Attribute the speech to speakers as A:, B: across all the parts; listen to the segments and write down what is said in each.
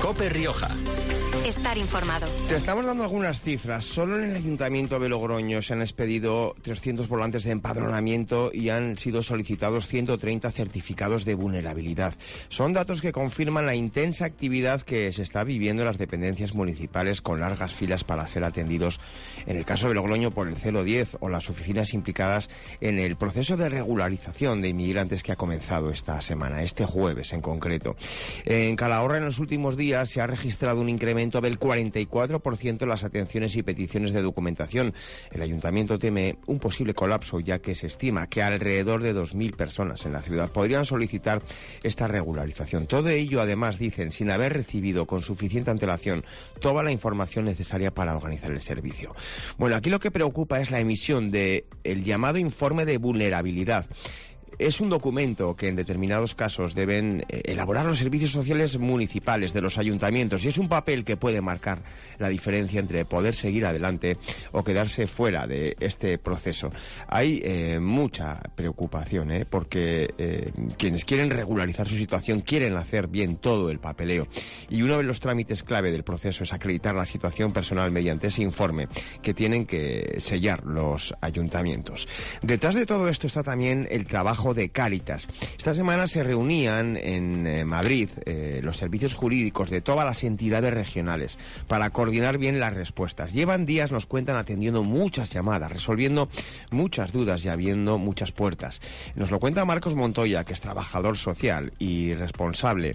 A: COPE Rioja.
B: Estar informado.
C: Te estamos dando algunas cifras. Solo en el Ayuntamiento de Logroño se han expedido 300 volantes de empadronamiento y han sido solicitados 130 certificados de vulnerabilidad. Son datos que confirman la intensa actividad que se está viviendo en las dependencias municipales, con largas filas para ser atendidos, en el caso de Logroño, por el 010 o las oficinas implicadas en el proceso de regularización de inmigrantes que ha comenzado esta semana, este jueves en concreto. En Calahorra, en los últimos días, se ha registrado un incremento del 44% en las atenciones y peticiones de documentación. El Ayuntamiento teme un posible colapso, ya que se estima que alrededor de 2.000 personas en la ciudad podrían solicitar esta regularización. Todo ello, además, dicen, sin haber recibido con suficiente antelación toda la información necesaria para organizar el servicio. Bueno, aquí lo que preocupa es la emisión del llamado informe de vulnerabilidad. Es un documento que en determinados casos deben elaborar los servicios sociales municipales de los ayuntamientos, y es un papel que puede marcar la diferencia entre poder seguir adelante o quedarse fuera de este proceso. Hay mucha preocupación, porque quienes quieren regularizar su situación quieren hacer bien todo el papeleo, y uno de los trámites clave del proceso es acreditar la situación personal mediante ese informe que tienen que sellar los ayuntamientos. Detrás de todo esto está también el trabajo de Cáritas. Esta semana se reunían en Madrid los servicios jurídicos de todas las entidades regionales para coordinar bien las respuestas. Llevan días, nos cuentan, atendiendo muchas llamadas, resolviendo muchas dudas y abriendo muchas puertas. Nos lo cuenta Marcos Montoya, que es trabajador social y responsable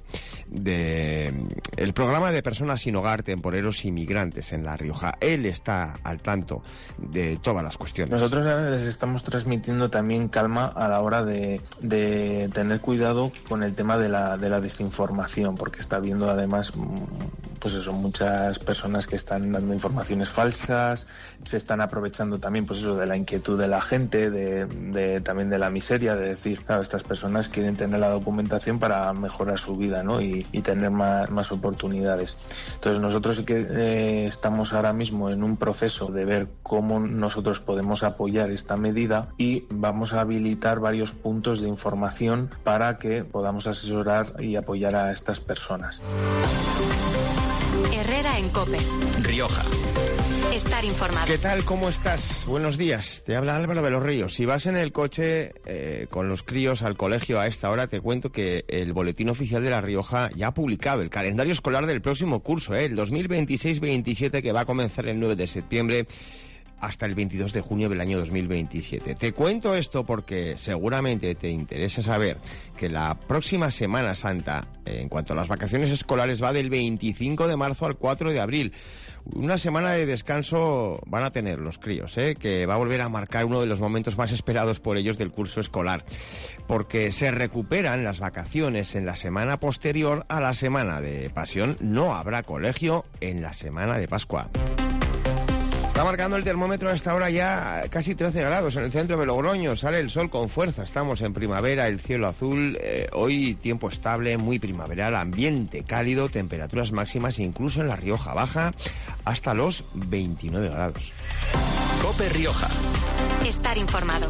C: del programa de personas sin hogar, temporeros y migrantes en La Rioja. Él está al tanto de todas las cuestiones.
D: Nosotros les estamos transmitiendo también calma a la hora de tener cuidado con el tema de la desinformación, porque está habiendo además pues eso, muchas personas que están dando informaciones falsas, se están aprovechando también pues eso, de la inquietud de la gente, también de la miseria, de decir, claro, estas personas quieren tener la documentación para mejorar su vida, ¿no? y tener más oportunidades. Entonces nosotros sí que estamos ahora mismo en un proceso de ver cómo nosotros podemos apoyar esta medida, y vamos a habilitar varios puntos de información para que podamos asesorar y apoyar a estas personas.
B: Herrera en COPE
A: Rioja.
B: Estar informado.
C: ¿Qué tal? ¿Cómo estás? Buenos días. Te habla Álvaro de los Ríos. Si vas en el coche con los críos al colegio a esta hora, te cuento que el Boletín Oficial de La Rioja ya ha publicado el calendario escolar del próximo curso, el 2026-27, que va a comenzar el 9 de septiembre hasta el 22 de junio del año 2027. Te cuento esto porque seguramente te interesa saber que la próxima Semana Santa, en cuanto a las vacaciones escolares, va del 25 de marzo al 4 de abril. Una semana de descanso van a tener los críos, que va a volver a marcar uno de los momentos más esperados por ellos del curso escolar, porque se recuperan las vacaciones en la semana posterior a la Semana de Pasión. No habrá colegio en la Semana de Pascua. Está marcando el termómetro a esta hora ya casi 13 grados en el centro de Logroño. Sale el sol con fuerza, estamos en primavera, el cielo azul. Hoy tiempo estable, muy primaveral, ambiente cálido, temperaturas máximas incluso en La Rioja Baja hasta los 29 grados.
A: COPE Rioja.
B: Estar informado.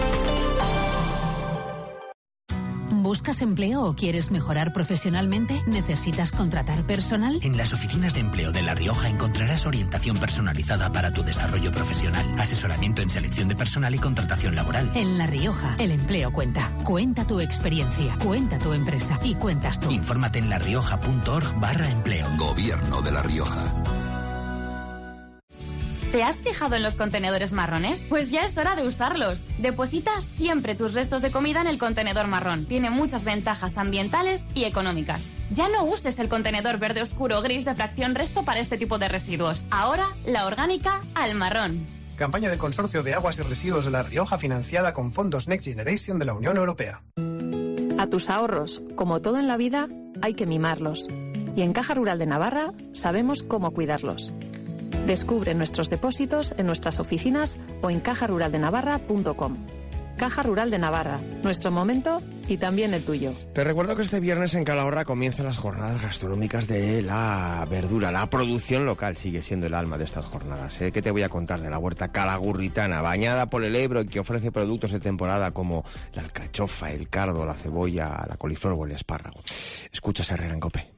E: ¿Buscas empleo o quieres mejorar profesionalmente? ¿Necesitas contratar personal?
F: En las oficinas de empleo de La Rioja encontrarás orientación personalizada para tu desarrollo profesional, asesoramiento en selección de personal y contratación laboral.
E: En La Rioja, el empleo cuenta. Cuenta tu experiencia, cuenta tu empresa y cuentas tú.
F: Infórmate en larioja.org/empleo.
G: Gobierno de La Rioja.
H: ¿Te has fijado en los contenedores marrones? Pues ya es hora de usarlos. Deposita siempre tus restos de comida en el contenedor marrón. Tiene muchas ventajas ambientales y económicas. Ya no uses el contenedor verde oscuro o gris de fracción resto para este tipo de residuos. Ahora, la orgánica al marrón.
I: Campaña del Consorcio de Aguas y Residuos de La Rioja, financiada con fondos Next Generation de la Unión Europea.
J: A tus ahorros, como todo en la vida, hay que mimarlos. Y en Caja Rural de Navarra sabemos cómo cuidarlos. Descubre nuestros depósitos en nuestras oficinas o en cajaruraldenavarra.com. Caja Rural de Navarra, nuestro momento y también el tuyo.
C: Te recuerdo que este viernes en Calahorra comienzan las jornadas gastronómicas de la verdura. La producción local sigue siendo el alma de estas jornadas. ¿Qué te voy a contar de la huerta calagurritana, bañada por el Ebro y que ofrece productos de temporada como la alcachofa, el cardo, la cebolla, la coliflor o el espárrago? Escuchas Herrera en COPE.